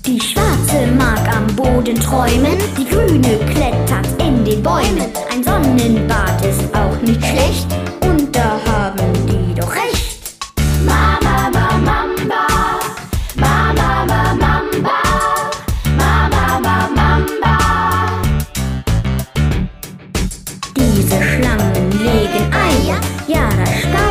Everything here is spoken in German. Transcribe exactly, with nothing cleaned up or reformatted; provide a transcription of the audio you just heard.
Die Schwarze mag am Boden träumen, die Grüne klettert in den Bäumen. Ein Sonnenbad ist auch nicht schlecht, und da haben die doch recht. Mama, Mama, Mamba, Mama, Mama, Mamba, Mama, Mama, Mamba. Diese Schlangen legen Eier, ja, da